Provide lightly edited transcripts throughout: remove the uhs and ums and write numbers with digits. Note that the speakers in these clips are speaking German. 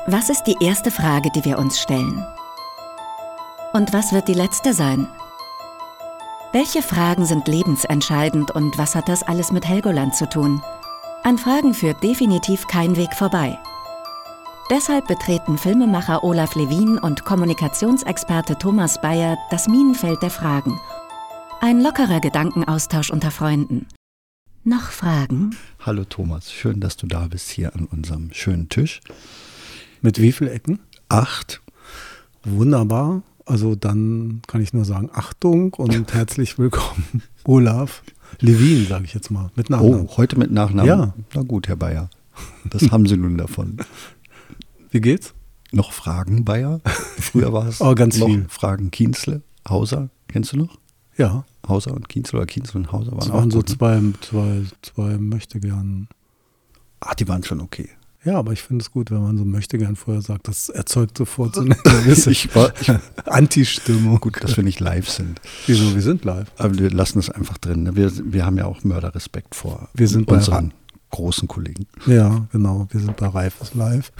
Was ist die erste Frage, die wir uns stellen? Und was wird die letzte sein? Welche Fragen sind lebensentscheidend und was hat das alles mit Helgoland zu tun? An Fragen führt definitiv kein Weg vorbei. Deshalb betreten Filmemacher Olaf Levin und Kommunikationsexperte Thomas Bayer das Minenfeld der Fragen. Ein lockerer Gedankenaustausch unter Freunden. Noch Fragen? Hallo Thomas, schön, dass du da bist hier an unserem schönen Tisch. Mit wie vielen Ecken? 8. Wunderbar. Also dann kann ich nur sagen, Achtung und herzlich willkommen. Olaf Levin, sage ich jetzt mal, mit Nachnamen. Oh, heute mit Nachnamen? Ja. Na gut, Herr Bayer, das haben Sie nun davon. Wie geht's? Noch Fragen, Bayer? Früher war es ganz noch viel. Fragen Kienzle, Hauser, kennst du noch? Ja. Hauser und Kienzle oder Kienzle und Hauser waren Das auch waren so gut, ne? zwei Möchtegern. Ach, die waren schon okay. Ja, aber ich finde es gut, wenn man so Möchtegern vorher sagt, das erzeugt sofort so eine gewisse Anti-Stimmung. Gut, dass wir nicht live sind. Wieso? Wir sind live. Aber wir lassen es einfach drin. Ne? Wir haben ja auch Mörderrespekt vor Wir sind unseren großen Kollegen. Ja, genau. Wir sind bei Reifes Live.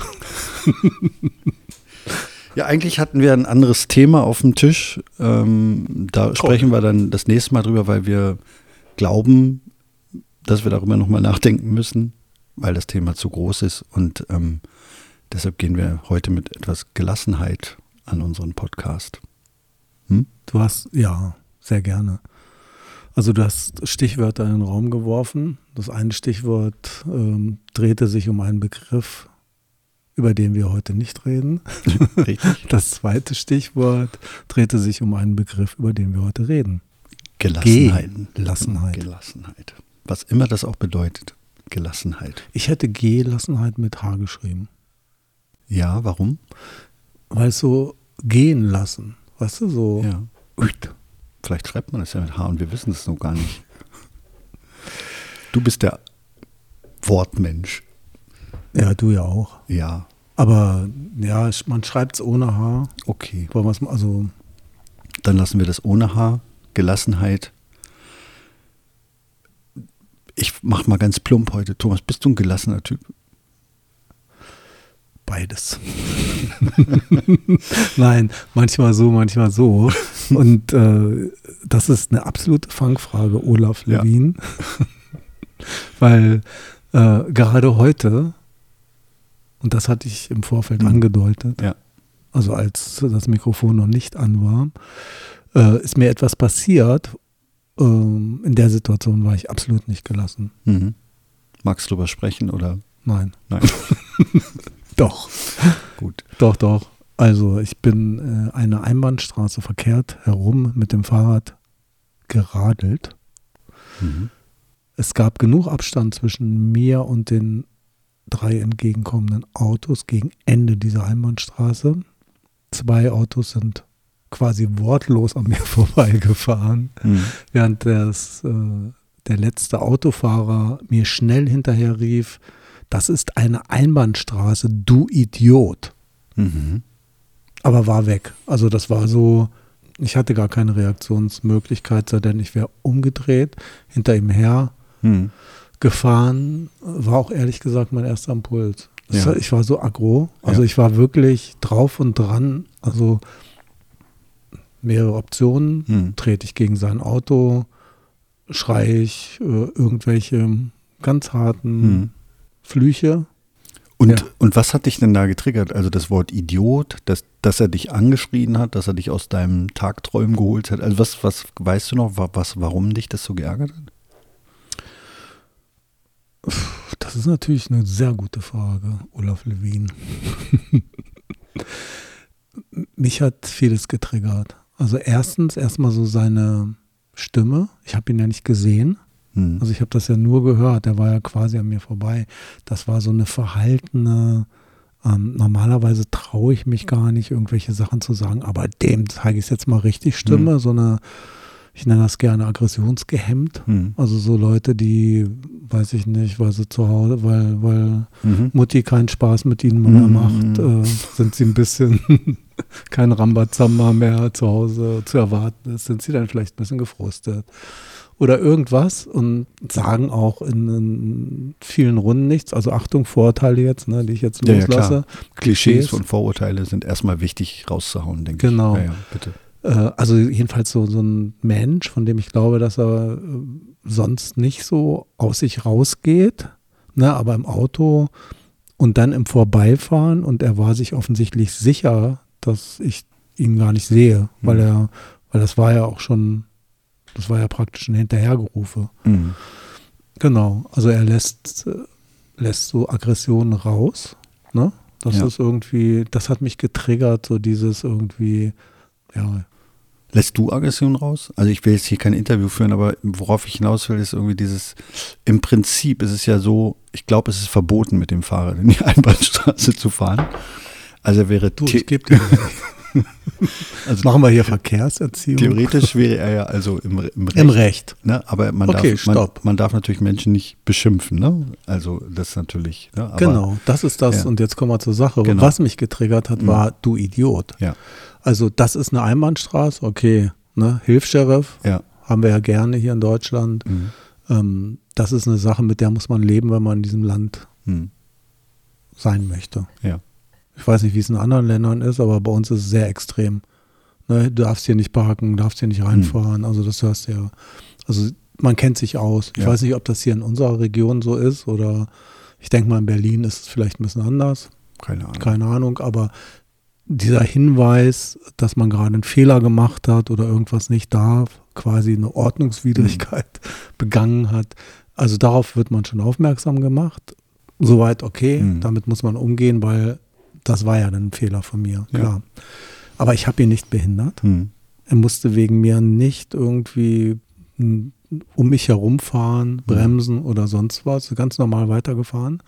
Ja, eigentlich hatten wir ein anderes Thema auf dem Tisch. Da sprechen wir dann das nächste Mal drüber, weil wir glauben, dass wir darüber nochmal nachdenken müssen, weil das Thema zu groß ist. Und deshalb gehen wir heute mit etwas Gelassenheit an unseren Podcast. Du hast, ja, sehr gerne. Also du hast Stichwörter in den Raum geworfen. Das eine Stichwort drehte sich um einen Begriff, über den wir heute nicht reden. Richtig. Das zweite Stichwort drehte sich um einen Begriff, über den wir heute reden. Gelassenheit. Gelassenheit. Was immer das auch bedeutet. Gelassenheit. Ich hätte Gelassenheit mit H geschrieben. Ja, warum? Weil es so gehen lassen. Weißt du, so. Ja. Vielleicht schreibt man das ja mit H und wir wissen es noch gar nicht. Du bist der Wortmensch. Ja, du ja auch. Ja. Aber ja, man schreibt es ohne H. Okay. Also dann lassen wir das ohne H. Gelassenheit. Ich mach mal ganz plump heute. Thomas, bist du ein gelassener Typ? Beides. Nein, manchmal so, manchmal so. Und das ist eine absolute Fangfrage, Olaf Levin. Ja. Weil gerade heute, und das hatte ich im Vorfeld angedeutet, ja. Also als das Mikrofon noch nicht an war, ist mir etwas passiert. In der Situation war ich absolut nicht gelassen. Mhm. Magst du darüber sprechen oder? Nein. Nein. Doch. Gut. Doch. Also ich bin eine Einbahnstraße verkehrt herum mit dem Fahrrad geradelt. Mhm. Es gab genug Abstand zwischen mir und den 3 entgegenkommenden Autos gegen Ende dieser Einbahnstraße. 2 Autos sind quasi wortlos an mir vorbeigefahren, während der letzte Autofahrer mir schnell hinterher rief, das ist eine Einbahnstraße, du Idiot. Mhm. Aber war weg. Also das war so, ich hatte gar keine Reaktionsmöglichkeit, sondern ich wäre umgedreht, hinter ihm her gefahren. War auch ehrlich gesagt mein erster Impuls. Ja. Ich war so aggro, also ich war wirklich drauf und dran, also mehrere Optionen, trete ich gegen sein Auto, schreie ich irgendwelche ganz harten Flüche. Und was hat dich denn da getriggert? Also das Wort Idiot, dass er dich angeschrien hat, dass er dich aus deinem Tagträumen geholt hat. Also was weißt du noch, warum dich das so geärgert hat? Das ist natürlich eine sehr gute Frage, Olaf Levin. Mich hat vieles getriggert. Also erstmal so seine Stimme. Ich habe ihn ja nicht gesehen. Also ich habe das ja nur gehört. Der war ja quasi an mir vorbei. Das war so eine verhaltene, normalerweise traue ich mich gar nicht, irgendwelche Sachen zu sagen, aber dem zeige ich jetzt mal richtig Stimme. So eine, ich nenne das gerne aggressionsgehemmt. Also so Leute, die, weiß ich nicht, weil sie zu Hause, weil Mutti keinen Spaß mit ihnen mehr macht, sind sie ein bisschen kein Rambazamba mehr zu Hause zu erwarten ist, sind sie dann vielleicht ein bisschen gefrustet. oder irgendwas und sagen auch in vielen Runden nichts. Also Achtung, Vorurteile jetzt, ne, die ich jetzt loslasse. Ja, Klischees und Vorurteile sind erstmal wichtig rauszuhauen, denke ich. Genau. Ja, bitte. Also jedenfalls so ein Mensch, von dem ich glaube, dass er sonst nicht so aus sich rausgeht, ne, aber im Auto und dann im Vorbeifahren und er war sich offensichtlich sicher, dass ich ihn gar nicht sehe, weil das war ja auch schon, das war ja praktisch ein Hinterhergerufe. Mhm. Genau, also er lässt so Aggressionen raus, ne? Das ist irgendwie, das hat mich getriggert, so dieses irgendwie, ja. Lässt du Aggression raus? Also ich will jetzt hier kein Interview führen, aber worauf ich hinaus will, ist irgendwie dieses, im Prinzip ist es ja so, ich glaube, es ist verboten, mit dem Fahrrad in die Einbahnstraße zu fahren. Also wäre ich gebe dir also machen wir hier Verkehrserziehung. Theoretisch wäre er ja also im Recht. Im Recht. Ne? Aber man darf natürlich Menschen nicht beschimpfen. Ne? Also das natürlich. Ne? Aber, genau, das ist das. Ja. Und jetzt kommen wir zur Sache. Genau. Was mich getriggert hat, war, du Idiot. Ja. Also das ist eine Einbahnstraße, okay. Ne? Hilfs-Sheriff haben wir ja gerne hier in Deutschland. Das ist eine Sache, mit der muss man leben, wenn man in diesem Land sein möchte. Ja. Ich weiß nicht, wie es in anderen Ländern ist, aber bei uns ist es sehr extrem. Ne, du darfst hier nicht parken, darfst hier nicht reinfahren. Also das hörst du ja. Also man kennt sich aus. Ich weiß nicht, ob das hier in unserer Region so ist oder ich denke mal, in Berlin ist es vielleicht ein bisschen anders. Keine Ahnung, aber dieser Hinweis, dass man gerade einen Fehler gemacht hat oder irgendwas nicht darf, quasi eine Ordnungswidrigkeit begangen hat. Also darauf wird man schon aufmerksam gemacht. Soweit okay, damit muss man umgehen, weil das war ja dann ein Fehler von mir, klar. Aber ich habe ihn nicht behindert. Er musste wegen mir nicht irgendwie um mich herumfahren, bremsen oder sonst was. Ganz normal weitergefahren.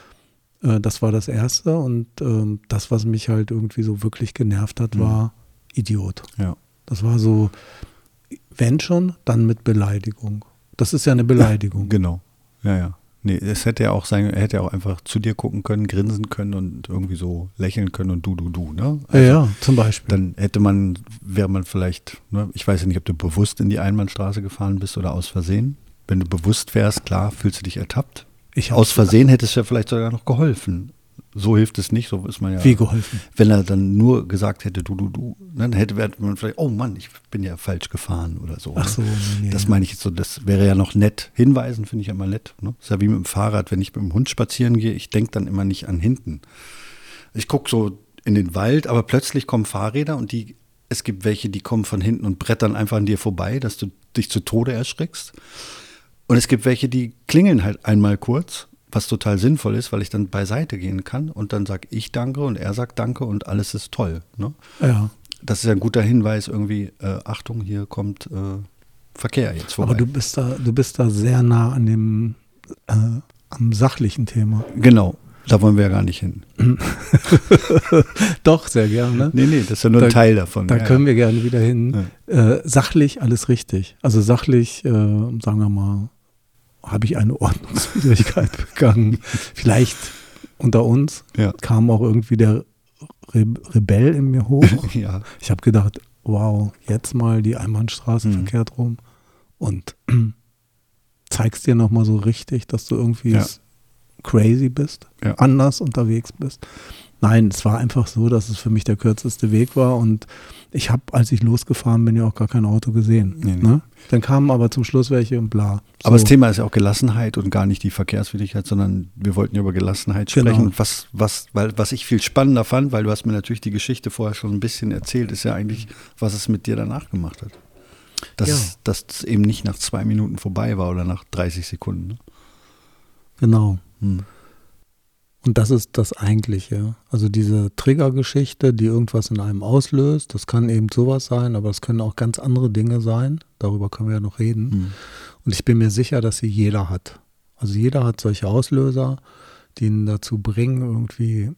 Das war das Erste. Und das, was mich halt irgendwie so wirklich genervt hat, war Idiot. Ja. Das war so, wenn schon, dann mit Beleidigung. Das ist ja eine Beleidigung. Genau, ja. Nee, es hätte ja auch sein, er hätte ja auch einfach zu dir gucken können, grinsen können und irgendwie so lächeln können und du, ne? Also ja, zum Beispiel. Dann wäre man vielleicht, ne, ich weiß ja nicht, ob du bewusst in die Einbahnstraße gefahren bist oder aus Versehen. Wenn du bewusst wärst, klar, fühlst du dich ertappt. Aus Versehen hätte es ja vielleicht sogar noch geholfen. So hilft es nicht, so ist man ja. Wie geholfen? Wenn er dann nur gesagt hätte, du, dann hätte man vielleicht, oh Mann, ich bin ja falsch gefahren oder so. Ach so. Nee, das meine ich jetzt so, das wäre ja noch nett. Hinweisen finde ich ja immer nett. Ne? Das ist ja wie mit dem Fahrrad, wenn ich mit dem Hund spazieren gehe, ich denke dann immer nicht an hinten. Ich gucke so in den Wald, aber plötzlich kommen Fahrräder und es gibt welche, die kommen von hinten und brettern einfach an dir vorbei, dass du dich zu Tode erschrickst. Und es gibt welche, die klingeln halt einmal kurz, was total sinnvoll ist, weil ich dann beiseite gehen kann und dann sage ich Danke und er sagt Danke und alles ist toll. Ne? Ja. Das ist ja ein guter Hinweis irgendwie, Achtung, hier kommt Verkehr jetzt vorbei. Aber du bist da sehr nah an dem am sachlichen Thema. Genau, da wollen wir ja gar nicht hin. Doch, sehr gerne. Nee, das ist ja nur ein Teil davon. Da können wir gerne wieder hin. Ja. Sachlich alles richtig. Also sachlich, sagen wir mal, habe ich eine Ordnungswidrigkeit begangen. Vielleicht unter uns kam auch irgendwie der Rebell in mir hoch. Ja. Ich habe gedacht, wow, jetzt mal die Einbahnstraße verkehrt rum und zeigst dir nochmal so richtig, dass du irgendwie crazy bist, anders unterwegs bist. Nein, es war einfach so, dass es für mich der kürzeste Weg war und ich habe, als ich losgefahren bin, ja auch gar kein Auto gesehen. Nee. Ne? Dann kamen aber zum Schluss welche und bla. So. Aber das Thema ist ja auch Gelassenheit und gar nicht die Verkehrswidrigkeit, sondern wir wollten ja über Gelassenheit sprechen. Genau. Was ich viel spannender fand, weil du hast mir natürlich die Geschichte vorher schon ein bisschen erzählt, ist ja eigentlich, was es mit dir danach gemacht hat. Dass es eben nicht nach 2 Minuten vorbei war oder nach 30 Sekunden. Ne? Genau. Und das ist das Eigentliche. Also diese Triggergeschichte, die irgendwas in einem auslöst, das kann eben sowas sein, aber es können auch ganz andere Dinge sein. Darüber können wir ja noch reden. Und ich bin mir sicher, dass sie jeder hat. Also jeder hat solche Auslöser, die ihn dazu bringen, irgendwie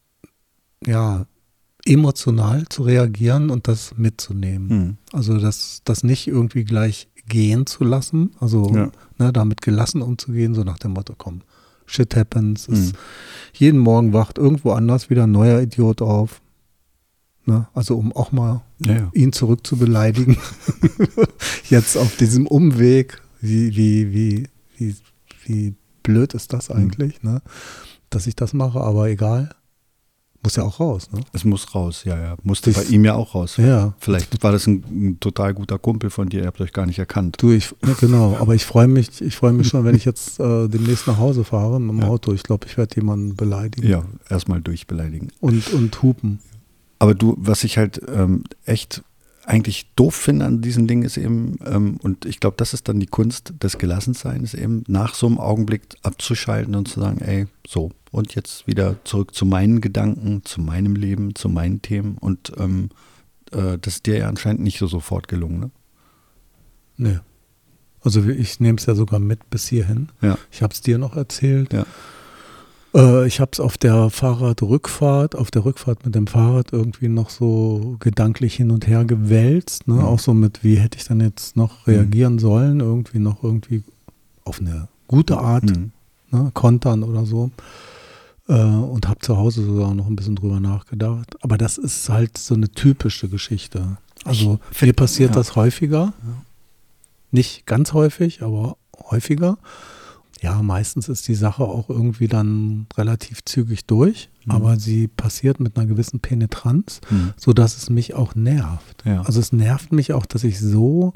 emotional zu reagieren und das mitzunehmen. Also das nicht irgendwie gleich gehen zu lassen, also damit gelassen umzugehen, so nach dem Motto, komm, shit happens. Jeden Morgen wacht irgendwo anders wieder ein neuer Idiot auf. Ne? Also um auch mal ihn zurück zu beleidigen. Jetzt auf diesem Umweg, wie blöd ist das eigentlich, ne? Dass ich das mache, aber egal. Muss ja auch raus, ne? Es muss raus, ja. Musste bei ihm ja auch raus. Ja. Vielleicht war das ein total guter Kumpel von dir, ihr habt euch gar nicht erkannt. Genau, aber ich freue mich schon, wenn ich jetzt demnächst nach Hause fahre mit dem Auto. Ich glaube, ich werde jemanden beleidigen. Ja, erstmal durchbeleidigen. Und hupen. Aber was ich halt echt eigentlich doof finde an diesen Dingen ist eben, und ich glaube, das ist dann die Kunst des Gelassenseins, eben nach so einem Augenblick abzuschalten und zu sagen, ey, so, und jetzt wieder zurück zu meinen Gedanken, zu meinem Leben, zu meinen Themen. Und das ist dir ja anscheinend nicht so sofort gelungen, ne? Nee. Also ich nehme es ja sogar mit bis hierhin. Ja. Ich habe es dir noch erzählt. Ja. Ich habe es auf der Rückfahrt mit dem Fahrrad irgendwie noch so gedanklich hin und her gewälzt, ne? Auch so mit, wie hätte ich dann jetzt noch reagieren sollen, irgendwie auf eine gute Art, ne? Kontern oder so. Und habe zu Hause sogar noch ein bisschen drüber nachgedacht. Aber das ist halt so eine typische Geschichte. Also mir passiert das häufiger. Nicht ganz häufig, aber häufiger. Ja, meistens ist die Sache auch irgendwie dann relativ zügig durch, aber sie passiert mit einer gewissen Penetranz, sodass es mich auch nervt. Ja. Also es nervt mich auch, dass ich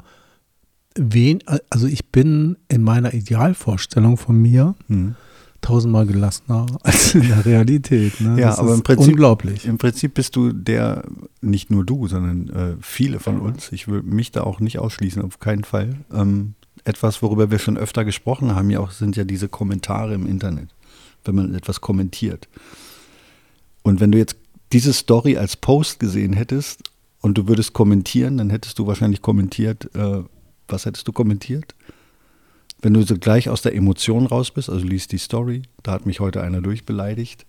also ich bin in meiner Idealvorstellung von mir 1000-mal gelassener als in der Realität. Ne? Ja, das aber ist unglaublich. Im Prinzip bist du nicht nur du, sondern viele von uns, ich will mich da auch nicht ausschließen, auf keinen Fall, etwas, worüber wir schon öfter gesprochen haben, sind ja diese Kommentare im Internet, wenn man etwas kommentiert. Und wenn du jetzt diese Story als Post gesehen hättest und du würdest kommentieren, dann hättest du wahrscheinlich kommentiert, was hättest du kommentiert? Wenn du so gleich aus der Emotion raus bist, also liest die Story, da hat mich heute einer durchbeleidigt,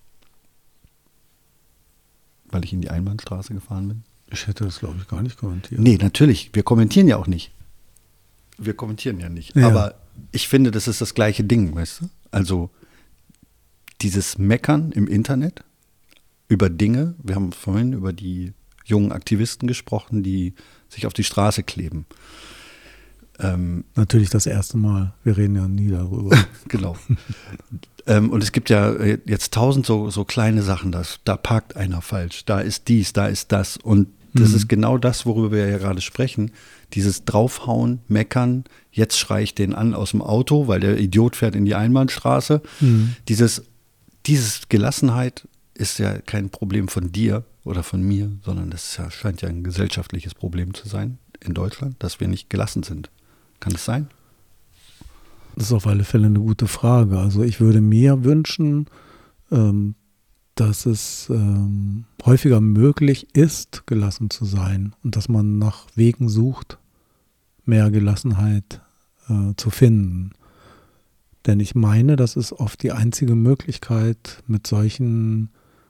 weil ich in die Einbahnstraße gefahren bin. Ich hätte das, glaube ich, gar nicht kommentiert. Nee, natürlich, wir kommentieren ja auch nicht. Wir kommentieren ja nicht. Ja. Aber ich finde, das ist das gleiche Ding, weißt du? Also dieses Meckern im Internet über Dinge, wir haben vorhin über die jungen Aktivisten gesprochen, die sich auf die Straße kleben. Natürlich das erste Mal. Wir reden ja nie darüber. Genau. Und es gibt ja jetzt 1000 so kleine Sachen. Da parkt einer falsch, da ist dies, da ist das. Und das ist genau das, worüber wir ja gerade sprechen. Dieses Draufhauen, Meckern, jetzt schreie ich den an aus dem Auto, weil der Idiot fährt in die Einbahnstraße. Dieses Gelassenheit ist ja kein Problem von dir oder von mir, sondern das scheint ja ein gesellschaftliches Problem zu sein in Deutschland, dass wir nicht gelassen sind. Kann das sein? Das ist auf alle Fälle eine gute Frage. Also ich würde mir wünschen, dass es häufiger möglich ist, gelassen zu sein und dass man nach Wegen sucht, mehr Gelassenheit zu finden. Denn ich meine, das ist oft die einzige Möglichkeit, mit solchen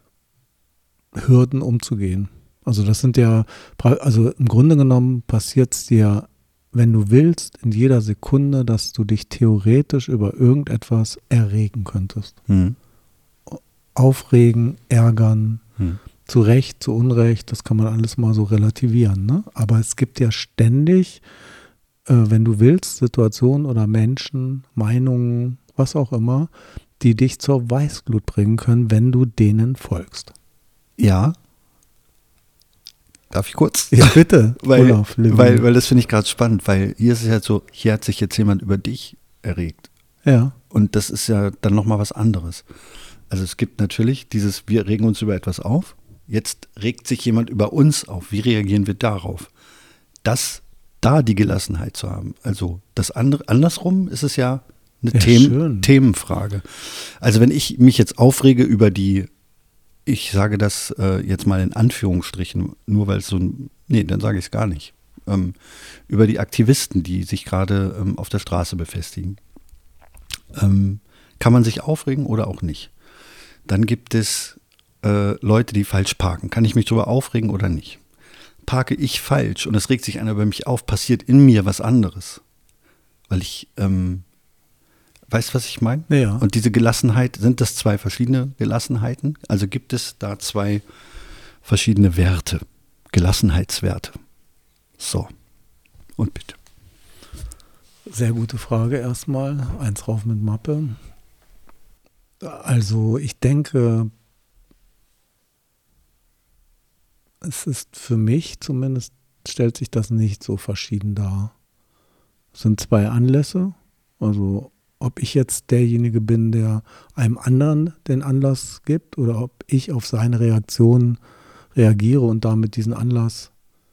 Hürden umzugehen. Also das sind ja, also im Grunde genommen passiert es dir, wenn du willst, in jeder Sekunde, dass du dich theoretisch über irgendetwas erregen könntest. Aufregen, ärgern, zu Recht, zu Unrecht, das kann man alles mal so relativieren. Ne? Aber es gibt ja ständig, wenn du willst, Situationen oder Menschen, Meinungen, was auch immer, die dich zur Weißglut bringen können, wenn du denen folgst. Ja. Darf ich kurz? Ja, bitte. weil das finde ich gerade spannend, weil hier ist es ja so, hier hat sich jetzt jemand über dich erregt. Ja. Und das ist ja dann nochmal was anderes. Also es gibt natürlich wir regen uns über etwas auf, jetzt regt sich jemand über uns auf. Wie reagieren wir darauf? Da die Gelassenheit zu haben. Also das andere, andersrum ist es ja eine Themenfrage. Also wenn ich mich jetzt aufrege über ich sage das jetzt mal in Anführungsstrichen, nur weil es dann sage ich es gar nicht. Über die Aktivisten, die sich gerade auf der Straße befestigen. Kann man sich aufregen oder auch nicht? Dann gibt es Leute, die falsch parken. Kann ich mich darüber aufregen oder nicht? Parke ich falsch und es regt sich einer über mich auf, passiert in mir was anderes. Weil ich, weißt du, was ich meine? Ja. Und diese Gelassenheit, sind das zwei verschiedene Gelassenheiten? Also gibt es da zwei verschiedene Werte? Gelassenheitswerte. So, und bitte. Sehr gute Frage erstmal. 1 rauf mit Mappe. Also ich denke, es ist für mich zumindest, stellt sich das nicht so verschieden dar. Es sind 2 Anlässe. Also ob ich jetzt derjenige bin, der einem anderen den Anlass gibt oder ob ich auf seine Reaktion reagiere und damit diesen Anlass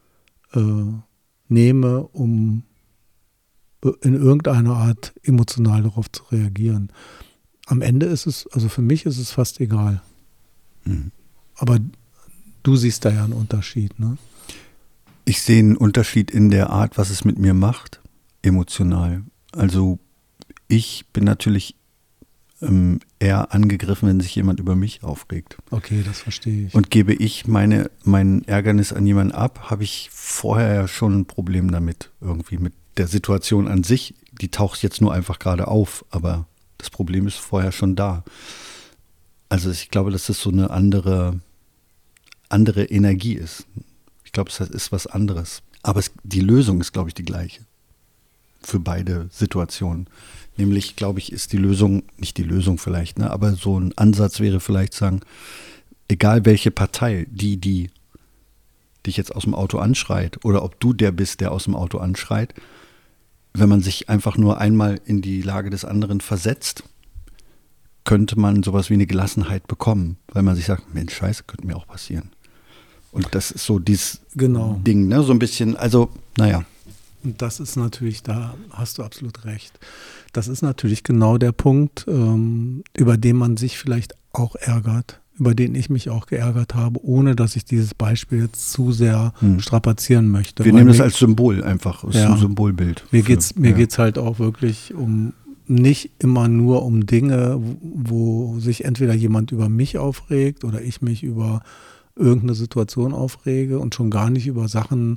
nehme, um in irgendeiner Art emotional darauf zu reagieren. Am Ende ist es, also für mich ist es fast egal. Aber du siehst da ja einen Unterschied, ne? Ich sehe einen Unterschied in der Art, was es mit mir macht, emotional. Also ich bin natürlich eher angegriffen, wenn sich jemand über mich aufregt. Okay, das verstehe ich. Und gebe ich mein Ärgernis an jemanden ab, habe ich vorher ja schon ein Problem damit, irgendwie mit der Situation an sich. Die taucht jetzt nur einfach gerade auf, aber das Problem ist vorher schon da. Also ich glaube, dass das so eine andere Energie ist. Ich glaube, es ist was anderes. Aber die Lösung ist, glaube ich, die gleiche. Für beide Situationen. Nämlich, glaube ich, ist die Lösung, nicht die Lösung vielleicht, ne, aber so ein Ansatz wäre vielleicht sagen, egal welche Partei, die dich jetzt aus dem Auto anschreit oder ob du der bist, der aus dem Auto anschreit, wenn man sich einfach nur einmal in die Lage des anderen versetzt, könnte man sowas wie eine Gelassenheit bekommen, weil man sich sagt, Mensch, Scheiße, könnte mir auch passieren. Und das ist so dieses Ding, ne, so ein bisschen, also, naja. Und das ist natürlich, da hast du absolut recht. Das ist natürlich genau der Punkt, über den man sich vielleicht auch ärgert, über den ich mich auch geärgert habe, ohne dass ich dieses Beispiel jetzt zu sehr strapazieren möchte. Wir nehmen das als Symbol einfach, das ist ein Symbolbild. Mir geht's halt auch wirklich nicht immer nur um Dinge, wo sich entweder jemand über mich aufregt oder ich mich über irgendeine Situation aufrege und schon gar nicht über Sachen,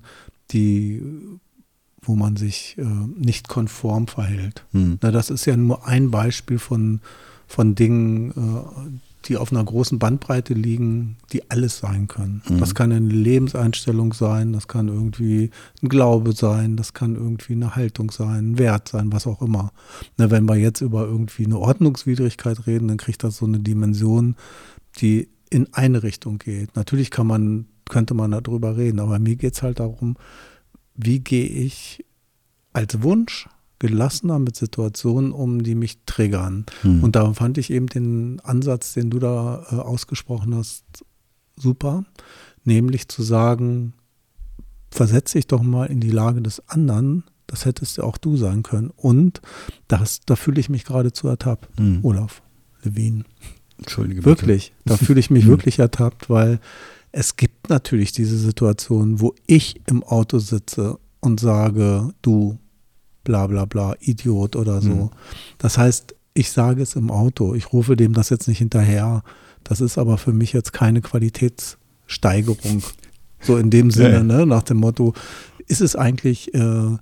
wo man sich nicht konform verhält. Na, das ist ja nur ein Beispiel von Dingen, die auf einer großen Bandbreite liegen, die alles sein können. Das kann eine Lebenseinstellung sein, das kann irgendwie ein Glaube sein, das kann irgendwie eine Haltung sein, ein Wert sein, was auch immer. Na, wenn wir jetzt über irgendwie eine Ordnungswidrigkeit reden, dann kriegt das so eine Dimension, die in eine Richtung geht. Natürlich könnte man darüber reden, aber mir geht es halt darum, wie gehe ich als Wunsch gelassener mit Situationen um, die mich triggern. Und da fand ich eben den Ansatz, den du da ausgesprochen hast, super. Nämlich zu sagen, versetze dich doch mal in die Lage des anderen, das hättest ja auch du sein können. Und da fühle ich mich geradezu ertappt. Olaf Levin. Entschuldige bitte. Wirklich, da fühle ich mich wirklich ertappt, weil es gibt natürlich diese Situation, wo ich im Auto sitze und sage, du bla bla bla, Idiot oder so. Das heißt, ich sage es im Auto, ich rufe dem das jetzt nicht hinterher. Das ist aber für mich jetzt keine Qualitätssteigerung. So in dem Sinne, ne, nach dem Motto, ist es eigentlich eine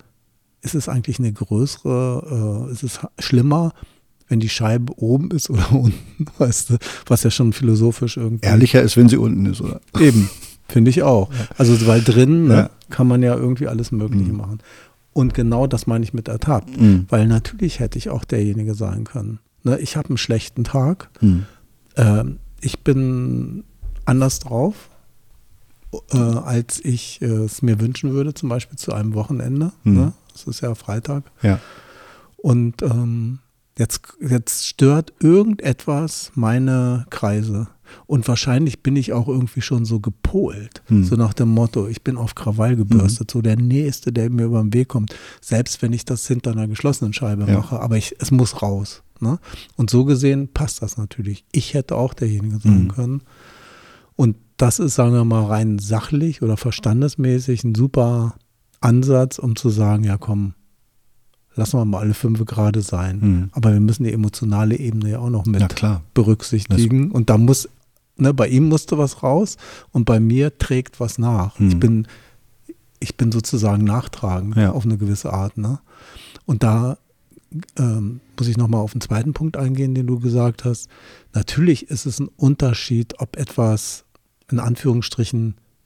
größere, ist es schlimmer, wenn die Scheibe oben ist oder unten, weißt du, was ja schon philosophisch irgendwie. Ehrlicher ist, wenn sie unten ist, oder? Eben, finde ich auch. Also, weil drin ne, kann man ja irgendwie alles Mögliche machen. Und genau das meine ich mit ertappt. Weil natürlich hätte ich auch derjenige sein können. Ne, ich habe einen schlechten Tag. Ich bin anders drauf, als ich es mir wünschen würde, zum Beispiel zu einem Wochenende. Ne? Das ist ja Freitag. Ja. Und jetzt stört irgendetwas meine Kreise. Und wahrscheinlich bin ich auch irgendwie schon so gepolt. So nach dem Motto, ich bin auf Krawall gebürstet. So der Nächste, der mir über den Weg kommt. Selbst wenn ich das hinter einer geschlossenen Scheibe mache. Aber es muss raus. Ne? Und so gesehen passt das natürlich. Ich hätte auch derjenige sein können. Und das ist, sagen wir mal, rein sachlich oder verstandesmäßig ein super Ansatz, um zu sagen, ja komm, lassen wir mal alle 5 gerade sein. Aber wir müssen die emotionale Ebene ja auch noch mit berücksichtigen. Und da muss, ne, bei ihm musste was raus und bei mir trägt was nach. Ich bin sozusagen nachtragend auf eine gewisse Art. Ne? Und da muss ich nochmal auf den zweiten Punkt eingehen, den du gesagt hast. Natürlich ist es ein Unterschied, ob etwas in Anführungsstrichen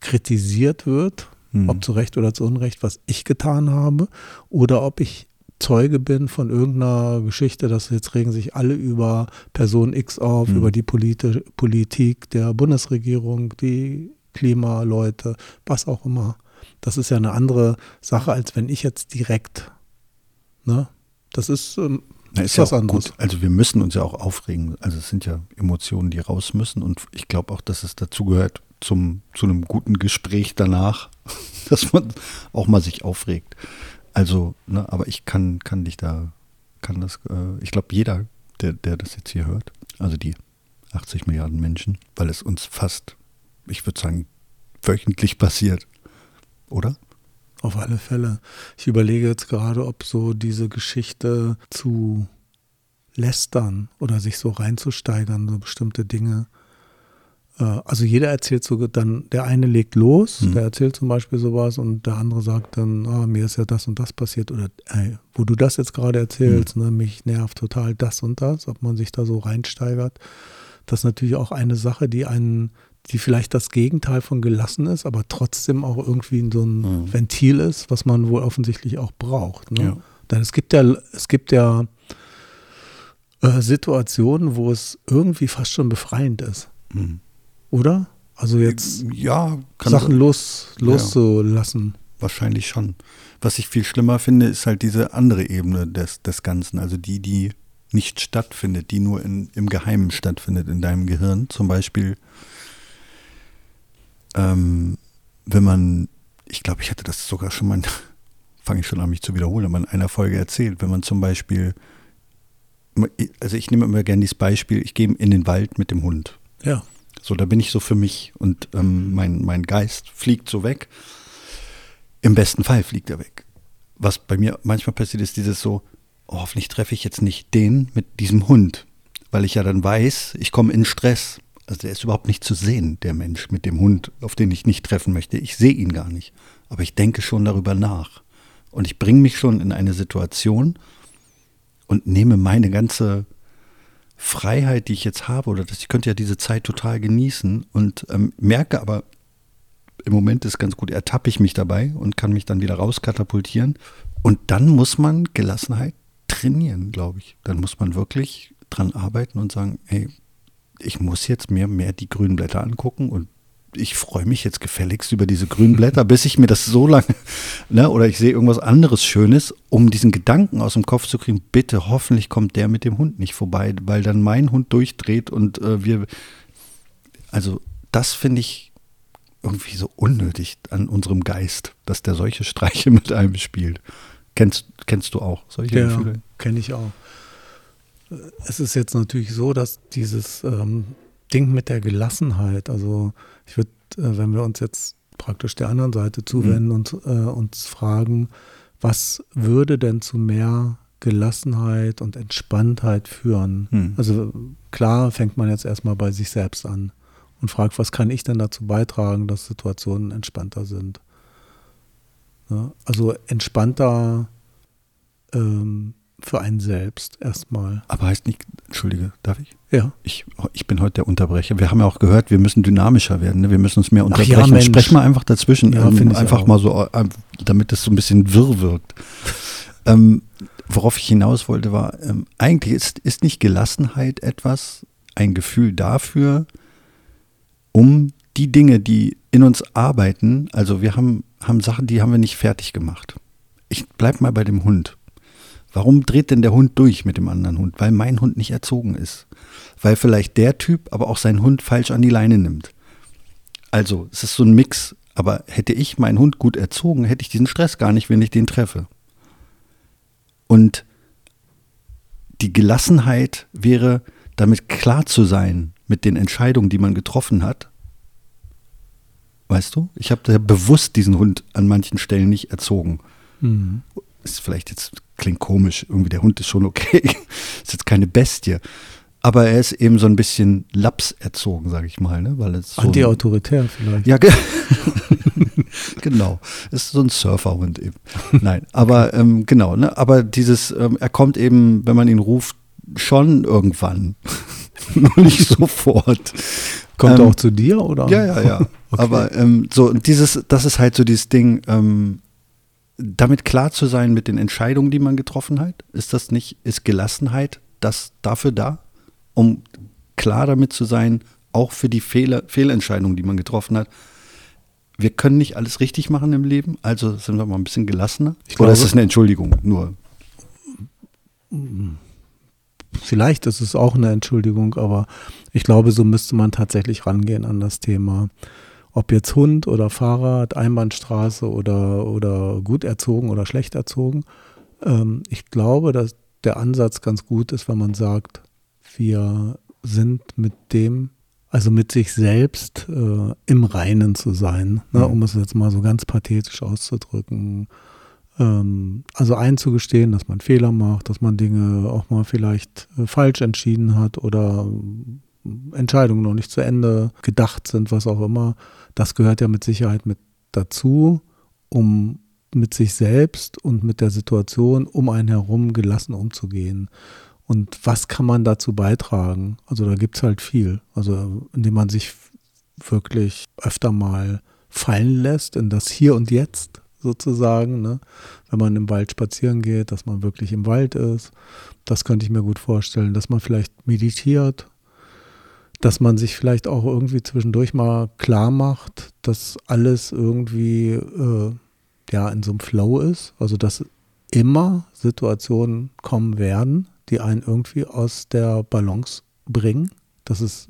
kritisiert wird, ob zu Recht oder zu Unrecht, was ich getan habe, oder ob ich Zeuge bin von irgendeiner Geschichte, dass jetzt regen sich alle über Person X auf, über die Politik der Bundesregierung, die Klimaleute, was auch immer. Das ist ja eine andere Sache, als wenn ich jetzt direkt, ne? Das ist was anderes. Gut. Also wir müssen uns ja auch aufregen. Also es sind ja Emotionen, die raus müssen. Und ich glaube auch, dass es dazu gehört, zu einem guten Gespräch danach, dass man auch mal sich aufregt. Also, ne, aber ich kann das, ich glaube jeder, der das jetzt hier hört, also die 80 Milliarden Menschen, weil es uns fast, ich würde sagen, wöchentlich passiert, oder? Auf alle Fälle. Ich überlege jetzt gerade, ob so diese Geschichte zu lästern oder sich so reinzusteigern, so bestimmte Dinge. Also jeder erzählt so dann, der eine legt los, der erzählt zum Beispiel sowas und der andere sagt dann, mir ist ja das und das passiert oder wo du das jetzt gerade erzählst, ne, mich nervt total das und das, ob man sich da so reinsteigert. Das ist natürlich auch eine Sache, die vielleicht das Gegenteil von gelassen ist, aber trotzdem auch irgendwie so ein Ventil ist, was man wohl offensichtlich auch braucht. Ne? Ja. Denn es gibt ja Situationen, wo es irgendwie fast schon befreiend ist. Oder? Also jetzt Sachen loszulassen. Wahrscheinlich schon. Was ich viel schlimmer finde, ist halt diese andere Ebene des Ganzen. Also die nicht stattfindet, die nur im Geheimen stattfindet in deinem Gehirn. Zum Beispiel, wenn man, ich glaube, ich hatte das sogar schon mal, fange ich schon an mich zu wiederholen, aber in einer Folge erzählt, wenn man zum Beispiel, also ich nehme immer gerne dieses Beispiel, ich gehe in den Wald mit dem Hund. Ja. So, da bin ich so für mich und mein Geist fliegt so weg. Im besten Fall fliegt er weg. Was bei mir manchmal passiert, ist dieses so, hoffentlich treffe ich jetzt nicht den mit diesem Hund, weil ich ja dann weiß, ich komme in Stress. Also der ist überhaupt nicht zu sehen, der Mensch mit dem Hund, auf den ich nicht treffen möchte. Ich sehe ihn gar nicht, aber ich denke schon darüber nach. Und ich bringe mich schon in eine Situation und nehme meine ganze Freiheit, die ich jetzt habe, oder ich könnte ja diese Zeit total genießen und merke aber, im Moment ist ganz gut, ertappe ich mich dabei und kann mich dann wieder rauskatapultieren. Und dann muss man Gelassenheit trainieren, glaube ich. Dann muss man wirklich dran arbeiten und sagen, hey, ich muss jetzt mir mehr die grünen Blätter angucken und ich freue mich jetzt gefälligst über diese grünen Blätter, bis ich mir das so lange, ne, oder ich sehe irgendwas anderes Schönes, um diesen Gedanken aus dem Kopf zu kriegen, bitte, hoffentlich kommt der mit dem Hund nicht vorbei, weil dann mein Hund durchdreht und also das finde ich irgendwie so unnötig an unserem Geist, dass der solche Streiche mit einem spielt. Kennst du auch solche Gefühle? Ja, kenne ich auch. Es ist jetzt natürlich so, dass dieses Ding mit der Gelassenheit, also ich würde, wenn wir uns jetzt praktisch der anderen Seite zuwenden und uns fragen, was würde denn zu mehr Gelassenheit und Entspanntheit führen? Also klar fängt man jetzt erstmal bei sich selbst an und fragt, was kann ich denn dazu beitragen, dass Situationen entspannter sind? Ja, also entspannter für einen selbst erstmal. Aber heißt nicht, entschuldige, darf ich? Ja. Ich bin heute der Unterbrecher. Wir haben ja auch gehört, wir müssen dynamischer werden. Ne? Wir müssen uns mehr unterbrechen. Ach ja, Mensch. Sprech mal einfach dazwischen. Ja, einfach mal so, damit es so ein bisschen wirr wirkt. Worauf ich hinaus wollte, war, eigentlich ist nicht Gelassenheit ein Gefühl dafür, um die Dinge, die in uns arbeiten, also wir haben Sachen, die haben wir nicht fertig gemacht. Ich bleib mal bei dem Hund. Warum dreht denn der Hund durch mit dem anderen Hund? Weil mein Hund nicht erzogen ist. Weil vielleicht der Typ aber auch seinen Hund falsch an die Leine nimmt. Also es ist so ein Mix. Aber hätte ich meinen Hund gut erzogen, hätte ich diesen Stress gar nicht, wenn ich den treffe. Und die Gelassenheit wäre, damit klar zu sein mit den Entscheidungen, die man getroffen hat. Weißt du? Ich habe da bewusst diesen Hund an manchen Stellen nicht erzogen. Ist vielleicht jetzt, klingt komisch, irgendwie der Hund ist schon okay, ist jetzt keine Bestie, aber er ist eben so ein bisschen laps erzogen, sage ich mal, ne? Weil es so anti-autoritär vielleicht. Ja, genau, ist so ein Surferhund eben. Nein, aber genau, ne? Aber dieses, er kommt eben, wenn man ihn ruft, schon irgendwann, nur nicht sofort. Kommt er auch zu dir, oder? Ja. Okay. Aber das ist halt so dieses Ding, damit klar zu sein mit den Entscheidungen, die man getroffen hat. Ist Gelassenheit dafür da, um klar damit zu sein, auch für die Fehlentscheidungen, die man getroffen hat. Wir können nicht alles richtig machen im Leben, also sind wir mal ein bisschen gelassener. Oder ist das eine Entschuldigung nur? Vielleicht ist es auch eine Entschuldigung, aber ich glaube, so müsste man tatsächlich rangehen an das Thema. Ob jetzt Hund oder Fahrrad, Einbahnstraße oder gut erzogen oder schlecht erzogen. Ich glaube, dass der Ansatz ganz gut ist, wenn man sagt, wir sind mit sich selbst im Reinen zu sein, ne, um es jetzt mal so ganz pathetisch auszudrücken. Also einzugestehen, dass man Fehler macht, dass man Dinge auch mal vielleicht falsch entschieden hat oder Entscheidungen noch nicht zu Ende gedacht sind, was auch immer. Das gehört ja mit Sicherheit mit dazu, um mit sich selbst und mit der Situation um einen herum gelassen umzugehen. Und was kann man dazu beitragen? Also da gibt es halt viel. Also indem man sich wirklich öfter mal fallen lässt in das Hier und Jetzt sozusagen, ne? Wenn man im Wald spazieren geht, dass man wirklich im Wald ist. Das könnte ich mir gut vorstellen, dass man vielleicht meditiert, dass man sich vielleicht auch irgendwie zwischendurch mal klar macht, dass alles irgendwie in so einem Flow ist. Also dass immer Situationen kommen werden, die einen irgendwie aus der Balance bringen. Dass es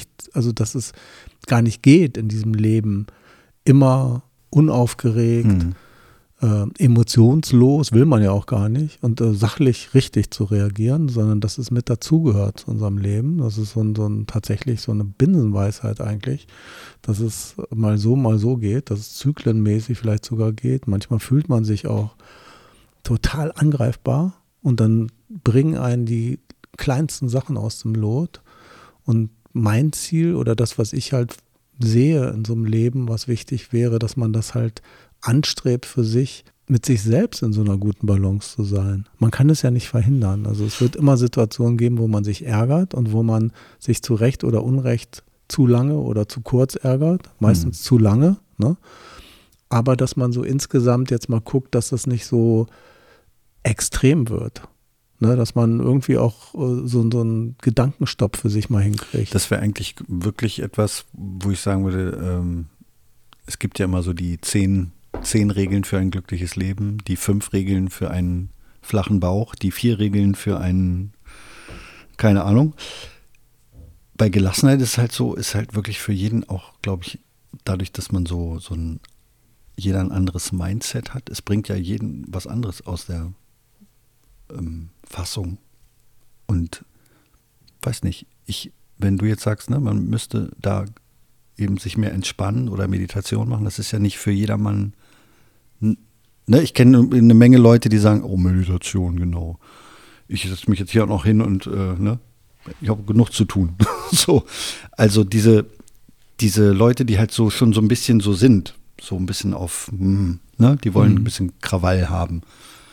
gar nicht geht in diesem Leben, immer unaufgeregt, emotionslos, will man ja auch gar nicht, und sachlich richtig zu reagieren, sondern dass es mit dazugehört zu unserem Leben. Das ist tatsächlich so eine Binsenweisheit eigentlich, dass es mal so geht, dass es zyklenmäßig vielleicht sogar geht. Manchmal fühlt man sich auch total angreifbar und dann bringen einen die kleinsten Sachen aus dem Lot. Und mein Ziel oder das, was ich halt sehe in so einem Leben, was wichtig wäre, dass man das halt anstrebt für sich, mit sich selbst in so einer guten Balance zu sein. Man kann es ja nicht verhindern. Also es wird immer Situationen geben, wo man sich ärgert und wo man sich zu Recht oder Unrecht zu lange oder zu kurz ärgert, meistens zu lange, ne? Aber dass man so insgesamt jetzt mal guckt, dass das nicht so extrem wird. Ne, dass man irgendwie auch so einen Gedankenstopp für sich mal hinkriegt. Das wäre eigentlich wirklich etwas, wo ich sagen würde, es gibt ja immer so die 10 Regeln für ein glückliches Leben, die 5 Regeln für einen flachen Bauch, die 4 Regeln für einen, keine Ahnung. Bei Gelassenheit ist halt wirklich für jeden auch, glaube ich, dadurch, dass man jeder ein anderes Mindset hat, es bringt ja jeden was anderes aus der Fassung. Und weiß nicht, wenn du jetzt sagst, ne, man müsste da eben sich mehr entspannen oder Meditation machen, das ist ja nicht für jedermann, ne, ich kenne eine Menge Leute, die sagen, oh, Meditation, genau. Ich setze mich jetzt hier auch noch hin und ich habe genug zu tun. So, also diese Leute, die halt so schon so ein bisschen so sind, so ein bisschen auf, ne, die wollen ein bisschen Krawall haben.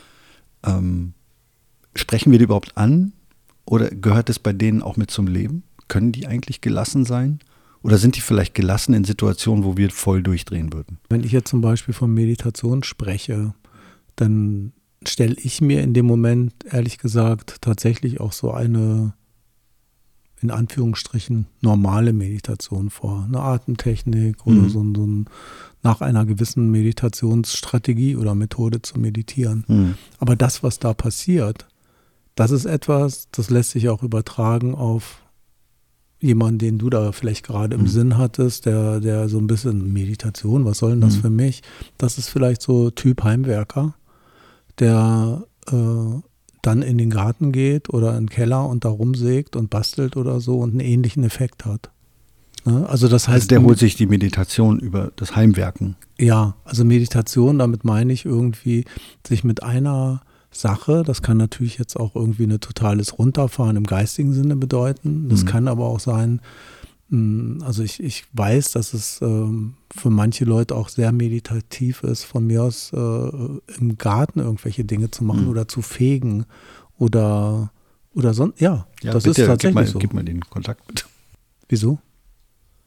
Sprechen wir die überhaupt an oder gehört es bei denen auch mit zum Leben? Können die eigentlich gelassen sein? Oder sind die vielleicht gelassen in Situationen, wo wir voll durchdrehen würden? Wenn ich jetzt zum Beispiel von Meditation spreche, dann stelle ich mir in dem Moment, ehrlich gesagt, tatsächlich auch so eine, in Anführungsstrichen, normale Meditation vor. Eine Atemtechnik oder so ein nach einer gewissen Meditationsstrategie oder Methode zu meditieren. Aber das, was da passiert, das ist etwas, das lässt sich auch übertragen auf jemanden, den du da vielleicht gerade im Sinn hattest, der so ein bisschen Meditation, was soll denn das für mich? Das ist vielleicht so Typ Heimwerker, der dann in den Garten geht oder in den Keller und da rumsägt und bastelt oder so und einen ähnlichen Effekt hat. Ne? Also das heißt, der holt sich die Meditation über das Heimwerken. Ja, also Meditation, damit meine ich irgendwie, sich mit einer Sache, das kann natürlich jetzt auch irgendwie ein totales Runterfahren im geistigen Sinne bedeuten. Das kann aber auch sein, also ich weiß, dass es für manche Leute auch sehr meditativ ist, von mir aus im Garten irgendwelche Dinge zu machen oder zu fegen oder sonst. Ja, das bitte, ist tatsächlich so. Gib mal den Kontakt bitte. Wieso?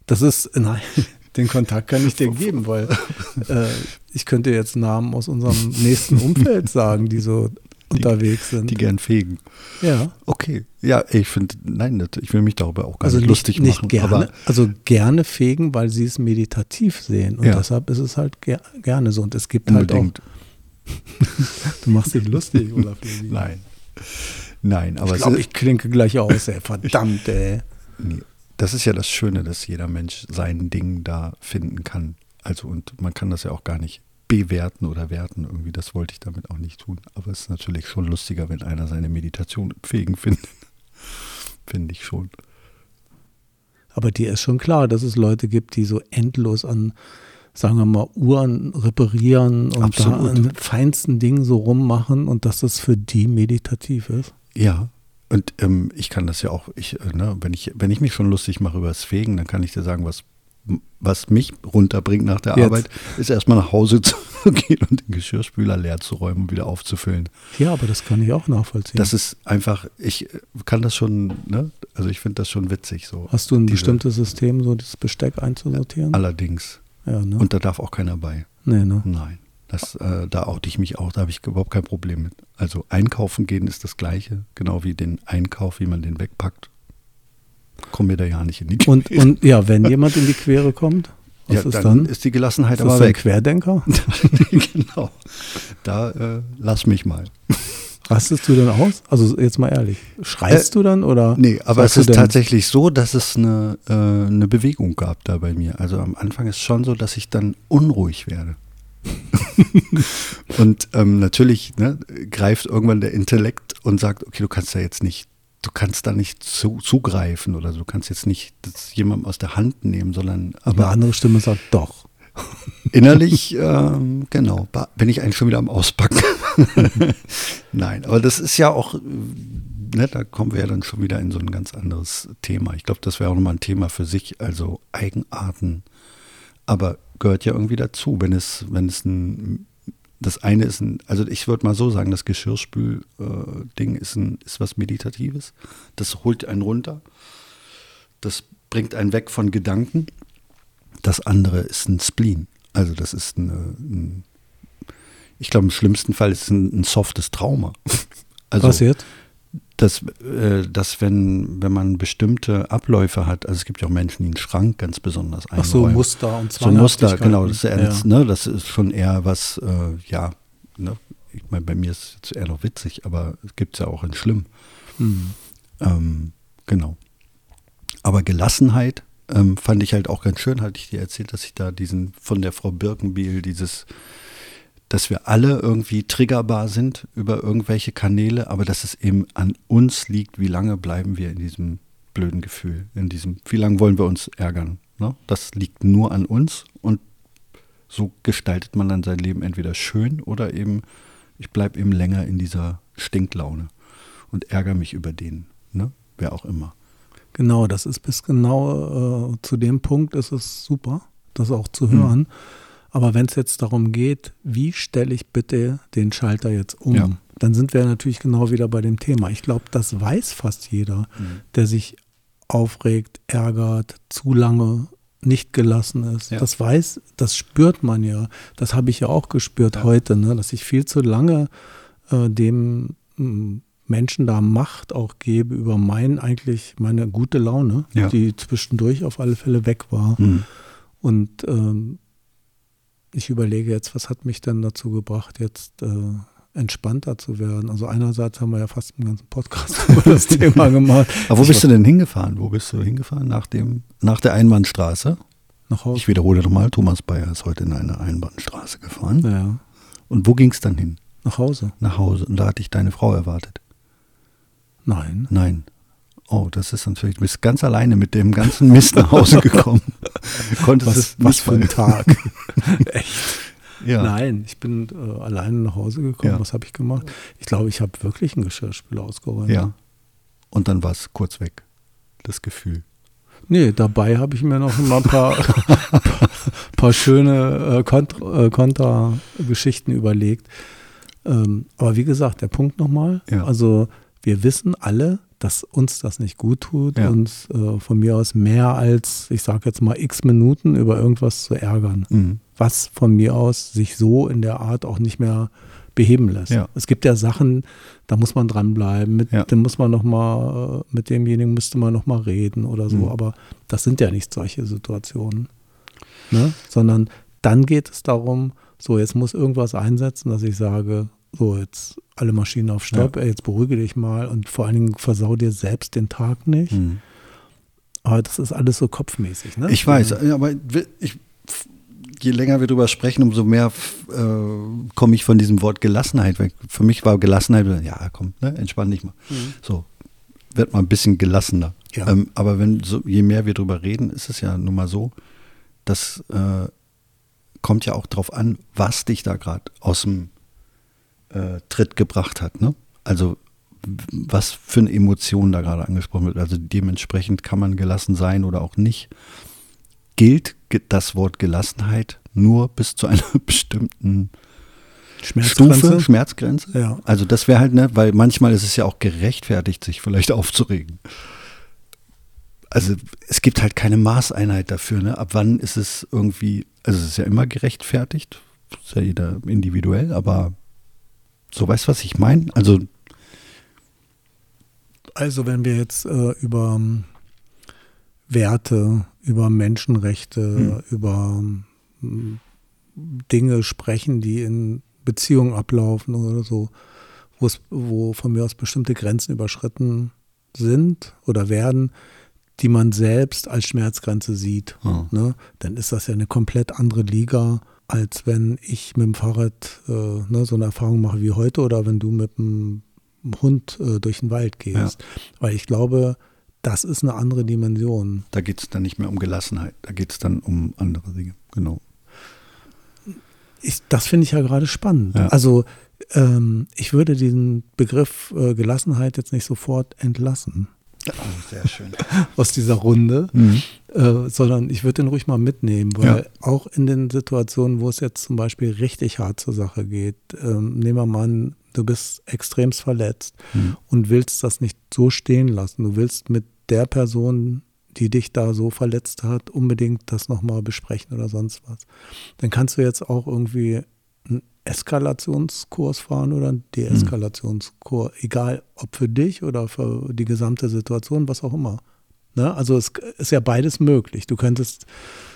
Das ist, nein, den Kontakt kann ich dir geben, weil ich könnte jetzt Namen aus unserem nächsten Umfeld sagen, die so unterwegs sind. Die gern fegen. Ja. Okay. Ja, ich finde, nein, ich will mich darüber auch gar nicht lustig machen. Nicht gerne, aber also gerne fegen, weil sie es meditativ sehen. Und deshalb ist es halt gerne so. Und es gibt unbedingt. Halt auch. Du machst dich lustig, Olaf. Nein, aber ich glaube, ich klinke gleich aus, ey. Verdammt, ey. Nee, das ist ja das Schöne, dass jeder Mensch sein Ding da finden kann. Also, und man kann das ja auch gar nicht bewerten oder werten irgendwie. Das wollte ich damit auch nicht tun. Aber es ist natürlich schon lustiger, wenn einer seine Meditation im Fegen findet. Finde ich schon. Aber dir ist schon klar, dass es Leute gibt, die so endlos an, sagen wir mal, Uhren reparieren und Absolut. da an feinsten Dingen so rummachen und dass das für die meditativ ist. Ja, und ich kann das ja auch, wenn ich mich schon lustig mache über das Fegen, dann kann ich dir sagen, was mich runterbringt nach der Arbeit, ist erstmal nach Hause zu gehen und den Geschirrspüler leer zu räumen und wieder aufzufüllen. Ja, aber das kann ich auch nachvollziehen. Das ist einfach, ich kann das schon, ne? Also ich finde das schon witzig. So. Hast du ein bestimmtes System, so das Besteck einzusortieren? Allerdings. Ja, ne? Und da darf auch keiner bei. Nee, ne? Nein. Da oute ich mich auch, da habe ich überhaupt kein Problem mit. Also einkaufen gehen ist das Gleiche, genau wie den Einkauf, wie man den wegpackt. Kommen wir da ja nicht in die Quere. Und ja, wenn jemand in die Quere kommt, was ist dann? Ist die Gelassenheit ist aber das weg. Ein Querdenker? Genau. Da lass mich mal. Rastest du denn aus? Also jetzt mal ehrlich. Schreist du dann oder? Nee, aber es ist tatsächlich so, dass es eine Bewegung gab da bei mir. Also am Anfang ist es schon so, dass ich dann unruhig werde. Und natürlich greift irgendwann der Intellekt und sagt, okay, du kannst da nicht zugreifen oder du kannst jetzt nicht das jemandem aus der Hand nehmen, sondern aber eine andere Stimme sagt doch. Innerlich, genau, bin ich eigentlich schon wieder am Auspacken. Nein, aber das ist ja auch, da kommen wir ja dann schon wieder in so ein ganz anderes Thema. Ich glaube, das wäre auch nochmal ein Thema für sich, also Eigenarten. Aber gehört ja irgendwie dazu, wenn es das eine ist also ich würde mal so sagen, das Geschirrspül-Ding ist was Meditatives. Das holt einen runter. Das bringt einen weg von Gedanken. Das andere ist ein Spleen. Also das ist ich glaube im schlimmsten Fall ist es ein softes Trauma. Also, was jetzt? Dass wenn man bestimmte Abläufe hat, also es gibt ja auch Menschen, die einen Schrank ganz besonders einräumen. Ach so, Muster und so Muster, genau. Das ist, das ist schon eher was, ich meine, bei mir ist es jetzt eher noch witzig, aber es gibt es ja auch in schlimm. Genau. Aber Gelassenheit fand ich halt auch ganz schön, hatte ich dir erzählt, dass ich da von der Frau Birkenbiel dass wir alle irgendwie triggerbar sind über irgendwelche Kanäle, aber dass es eben an uns liegt, wie lange bleiben wir in diesem blöden Gefühl, wie lange wollen wir uns ärgern. Ne? Das liegt nur an uns und so gestaltet man dann sein Leben entweder schön oder eben, ich bleibe eben länger in dieser Stinklaune und ärgere mich über den, wer auch immer. Genau, das ist bis genau zu dem Punkt ist es super, das auch zu hören. Aber wenn es jetzt darum geht, wie stelle ich bitte den Schalter jetzt um, dann sind wir natürlich genau wieder bei dem Thema. Ich glaube, das weiß fast jeder, der sich aufregt, ärgert, zu lange nicht gelassen ist. Ja. Das spürt man ja. Das habe ich ja auch gespürt heute, dass ich viel zu lange dem Menschen da Macht auch gebe über meine gute Laune, die zwischendurch auf alle Fälle weg war. Und ich überlege jetzt, was hat mich denn dazu gebracht, jetzt entspannter zu werden? Also einerseits haben wir ja fast einen ganzen Podcast über das Thema gemacht. Aber wo bist du denn hingefahren? Wo bist du hingefahren? Nach der Einbahnstraße? Nach Hause. Ich wiederhole nochmal, Thomas Bayer ist heute in eine Einbahnstraße gefahren. Ja. Und wo ging es dann hin? Nach Hause. Nach Hause. Und da hatte ich deine Frau erwartet. Nein. Oh, das ist natürlich, du bist ganz alleine mit dem ganzen Mist nach Hause gekommen. Was für ein Tag. Echt? Ja. Nein, ich bin alleine nach Hause gekommen. Ja. Was habe ich gemacht? Ich glaube, ich habe wirklich einen Geschirrspüler ausgeräumt. Ja. Und dann war es kurz weg, das Gefühl. Nee, dabei habe ich mir noch mal ein paar schöne Kontergeschichten überlegt. Aber wie gesagt, der Punkt nochmal. Ja. Also wir wissen alle, dass uns das nicht gut tut, uns von mir aus mehr als, ich sage jetzt mal, x Minuten über irgendwas zu ärgern, was von mir aus sich so in der Art auch nicht mehr beheben lässt. Ja. Es gibt ja Sachen, da muss man dranbleiben, mit demjenigen müsste man noch mal reden oder so, aber das sind ja nicht solche Situationen, ne? Sondern dann geht es darum, so jetzt muss irgendwas einsetzen, dass ich sage, so jetzt alle Maschinen auf Stopp, jetzt beruhige dich mal und vor allen Dingen versau dir selbst den Tag nicht. Aber das ist alles so kopfmäßig, ne? Ich weiß, aber je länger wir drüber sprechen, umso mehr komme ich von diesem Wort Gelassenheit weg. Für mich war Gelassenheit, ja komm, ne, entspann dich mal. So, wird mal ein bisschen gelassener. Ja. Aber je mehr wir drüber reden, ist es ja nun mal so, das kommt ja auch drauf an, was dich da gerade aus dem Tritt gebracht hat, ne? Also was für eine Emotion da gerade angesprochen wird. Also dementsprechend kann man gelassen sein oder auch nicht. Gilt das Wort Gelassenheit nur bis zu einer bestimmten Schmerzgrenze? Ja. Also das wäre halt, ne, weil manchmal ist es ja auch gerechtfertigt, sich vielleicht aufzuregen. Also es gibt halt keine Maßeinheit dafür, ne? Ab wann ist es irgendwie, also es ist ja immer gerechtfertigt, ist ja jeder individuell, aber so, weißt du, was ich meine? Also wenn wir jetzt über Werte, über Menschenrechte, über Dinge sprechen, die in Beziehungen ablaufen oder so, wo von mir aus bestimmte Grenzen überschritten sind oder werden, die man selbst als Schmerzgrenze sieht, ne? Dann ist das ja eine komplett andere Liga, als wenn ich mit dem Fahrrad so eine Erfahrung mache wie heute oder wenn du mit dem Hund durch den Wald gehst. Ja. Weil ich glaube, das ist eine andere Dimension. Da geht es dann nicht mehr um Gelassenheit, da geht es dann um andere Dinge, genau. Das finde ich ja gerade spannend. Ja. Also ich würde diesen Begriff Gelassenheit jetzt nicht sofort entlassen. Oh, sehr schön. Aus dieser Runde, sondern ich würde den ruhig mal mitnehmen, weil auch in den Situationen, wo es jetzt zum Beispiel richtig hart zur Sache geht, nehmen wir mal an, du bist extremst verletzt und willst das nicht so stehen lassen. Du willst mit der Person, die dich da so verletzt hat, unbedingt das nochmal besprechen oder sonst was. Dann kannst du jetzt auch irgendwie einen Eskalationskurs fahren oder einen Deeskalationskurs, egal ob für dich oder für die gesamte Situation, was auch immer. Ne? Also es ist ja beides möglich. Du könntest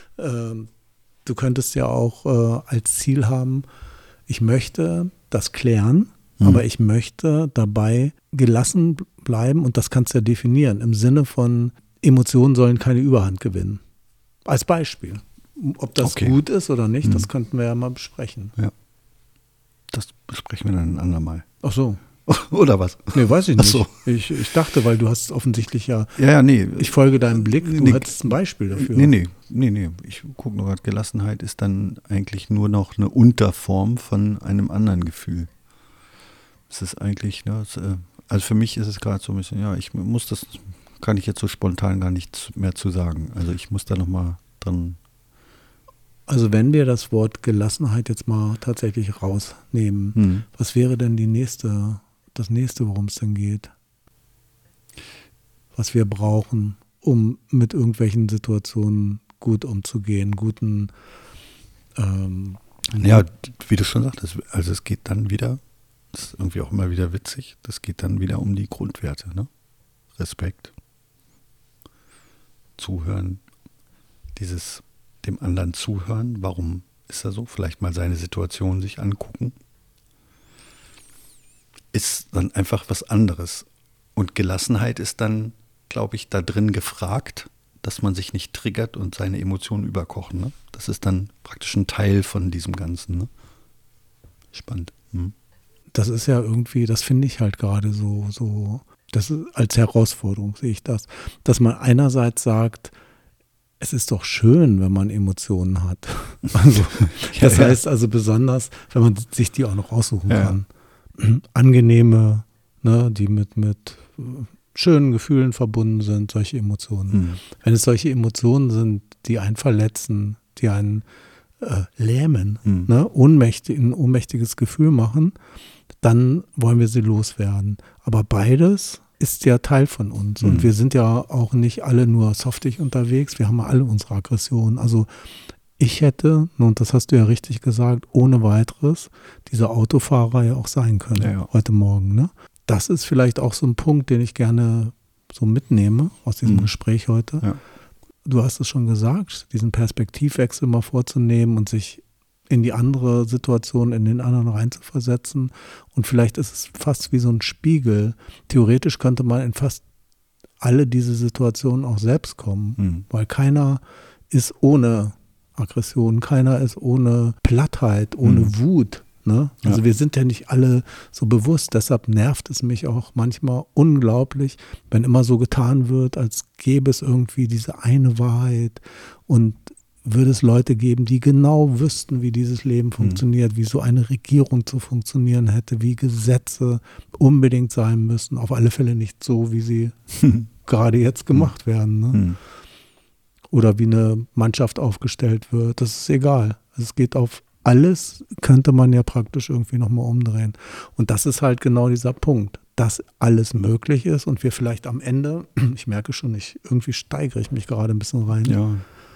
ja auch als Ziel haben, ich möchte das klären, aber ich möchte dabei gelassen bleiben und das kannst du ja definieren, im Sinne von Emotionen sollen keine Überhand gewinnen. Als Beispiel. Ob das gut ist oder nicht, das könnten wir ja mal besprechen. Ja. Das besprechen wir dann ein andermal. Ach so. Oder was? Nee, weiß ich nicht. Ach so. Ich dachte, weil du hast offensichtlich ja, nee. Ich folge deinem Blick, du hättest ein Beispiel dafür. Nee. Ich gucke nur gerade, Gelassenheit ist dann eigentlich nur noch eine Unterform von einem anderen Gefühl. Es ist eigentlich, ne, also für mich ist es gerade so ein bisschen, kann ich jetzt so spontan gar nichts mehr zu sagen. Also ich muss da nochmal dran. Also wenn wir das Wort Gelassenheit jetzt mal tatsächlich rausnehmen, was wäre denn das nächste, worum es denn geht? Was wir brauchen, um mit irgendwelchen Situationen gut umzugehen, ja, wie du schon sagtest, also es geht dann wieder, das ist irgendwie auch immer wieder witzig, das geht dann wieder um die Grundwerte, ne? Respekt, Zuhören, dem anderen zuhören, warum ist er so, vielleicht mal seine Situation sich angucken, ist dann einfach was anderes. Und Gelassenheit ist dann, glaube ich, da drin gefragt, dass man sich nicht triggert und seine Emotionen überkochen. Ne? Das ist dann praktisch ein Teil von diesem Ganzen. Ne? Spannend. Das ist ja irgendwie, das finde ich halt gerade so, das ist als Herausforderung, sehe ich das, dass man einerseits sagt, es ist doch schön, wenn man Emotionen hat. Also, das heißt also besonders, wenn man sich die auch noch aussuchen kann. Angenehme, ne, die mit schönen Gefühlen verbunden sind, solche Emotionen. Wenn es solche Emotionen sind, die einen verletzen, die einen lähmen, ne, ein ohnmächtiges Gefühl machen, dann wollen wir sie loswerden. Aber beides ist ja Teil von uns. Und wir sind ja auch nicht alle nur softig unterwegs. Wir haben ja alle unsere Aggressionen. Also ich hätte, und das hast du ja richtig gesagt, ohne weiteres dieser Autofahrer ja auch sein können heute Morgen. Ne? Das ist vielleicht auch so ein Punkt, den ich gerne so mitnehme aus diesem Gespräch heute. Ja. Du hast es schon gesagt, diesen Perspektivwechsel mal vorzunehmen und sich in die andere Situation, in den anderen reinzuversetzen. Und vielleicht ist es fast wie so ein Spiegel. Theoretisch könnte man in fast alle diese Situationen auch selbst kommen, weil keiner ist ohne Aggression, keiner ist ohne Plattheit, ohne Wut. Ne? Also wir sind ja nicht alle so bewusst, deshalb nervt es mich auch manchmal unglaublich, wenn immer so getan wird, als gäbe es irgendwie diese eine Wahrheit und würde es Leute geben, die genau wüssten, wie dieses Leben funktioniert, wie so eine Regierung zu funktionieren hätte, wie Gesetze unbedingt sein müssen, auf alle Fälle nicht so, wie sie gerade jetzt gemacht werden. Ne? Oder wie eine Mannschaft aufgestellt wird, das ist egal. Es geht auf alles, könnte man ja praktisch irgendwie nochmal umdrehen. Und das ist halt genau dieser Punkt, dass alles möglich ist und wir vielleicht am Ende, ich merke schon, irgendwie steigere ich mich gerade ein bisschen rein. Ja.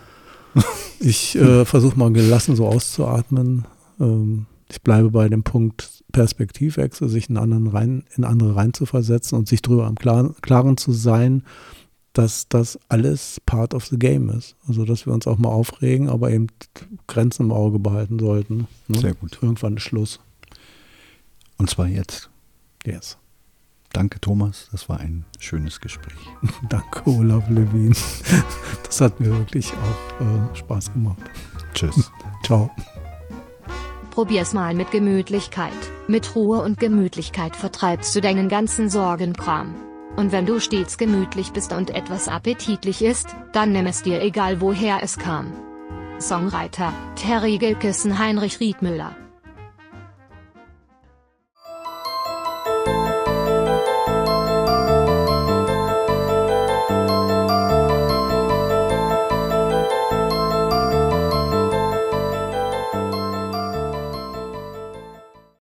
Ich versuche mal gelassen so auszuatmen. Ich bleibe bei dem Punkt Perspektivwechsel, sich in andere reinzuversetzen und sich darüber im Klaren zu sein, dass das alles part of the game ist. Also, dass wir uns auch mal aufregen, aber eben Grenzen im Auge behalten sollten. Ne? Sehr gut. Irgendwann ist Schluss. Und zwar jetzt. Yes. Danke, Thomas. Das war ein schönes Gespräch. Danke, Olaf Levin. Das hat mir wirklich auch Spaß gemacht. Tschüss. Ciao. Probier's mal mit Gemütlichkeit. Mit Ruhe und Gemütlichkeit vertreibst du deinen ganzen Sorgenkram. Und wenn du stets gemütlich bist und etwas appetitlich ist, dann nimm es dir egal woher es kam. Songwriter, Terry Gilkyson, Heinrich Riethmüller.